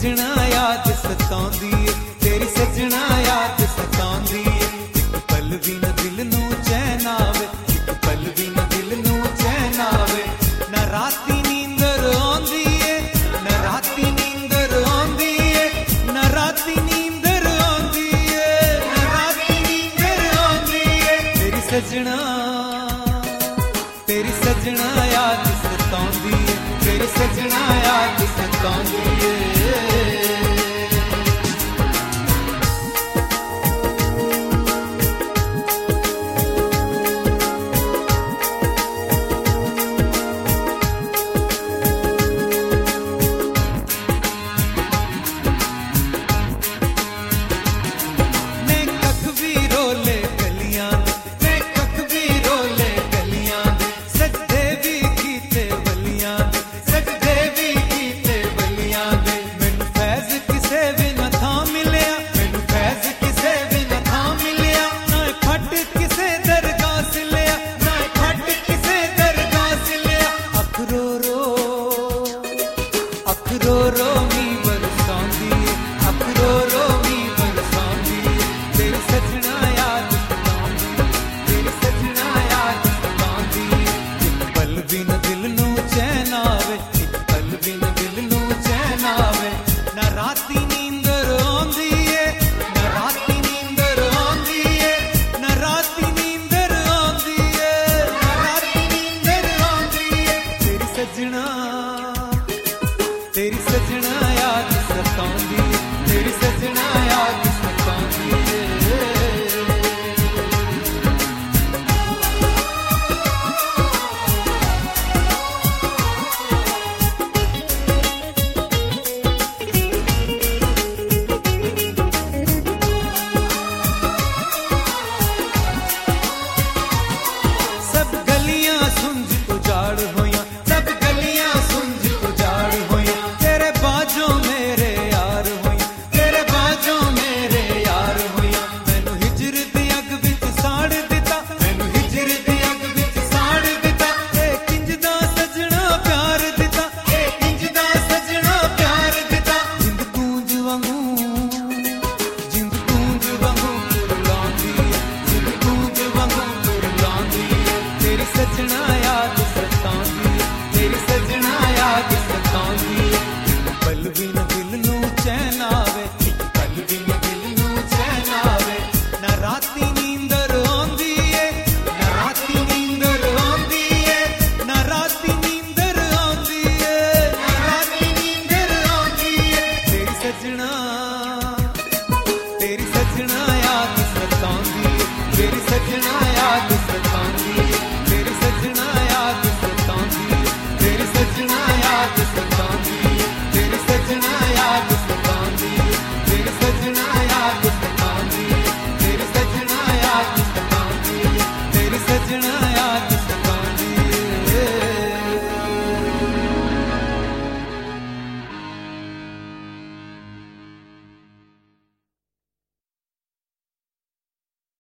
सजना याद सताउंदी है, तेरी सजना याद सताउंदी है। एक पल भी न दिल नू चैन आवे, एक पल भी न दिल नू चैन आवे। न राती नींदर आउंदी है, न राती नींदर आउंदी है, न राती नींदर आउंदी है, न राती नींदर आउंदी है। तेरी सजना याद सताउंदी है, तेरी सजना याद सताउंदी है। अखरो रो मी बरसांदी, अखरो रो मी बरसांदी। तेरी सजना याद सताउंदी, तेरी सजना याद सताउंदी। एक पल भी न दिल नू चैन आवे, एक पल भी न दिल नू चैन आवे। न राती नींदर आउंदी है, न राती नींदर आउंदी है, न राती नींदर आउंदी है, न राती नींदर आउंदी है। तेरी सजना